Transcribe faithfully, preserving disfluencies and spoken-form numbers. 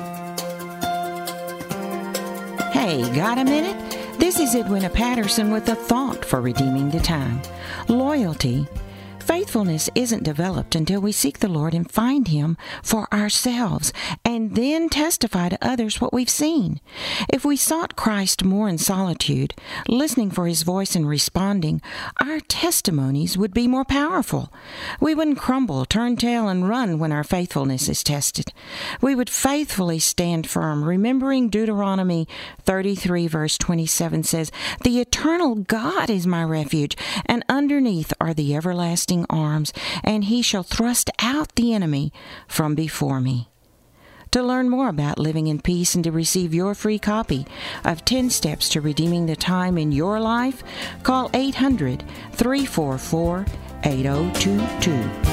Hey, got a minute? This is Edwina Patterson with a thought for redeeming the time. Loyalty. Faithfulness isn't developed until we seek the Lord and find Him for ourselves, and then testify to others what we've seen. If we sought Christ more in solitude, listening for His voice and responding, our testimonies would be more powerful. We wouldn't crumble, turn tail, and run when our faithfulness is tested. We would faithfully stand firm, remembering Deuteronomy thirty-three, verse twenty-seven says, "The eternal God is my refuge, and underneath are the everlasting arms, and He shall thrust out the enemy from before me." To learn more about living in peace and to receive your free copy of ten Steps to Redeeming the Time in Your Life, call eight hundred, three four four, eight oh two two.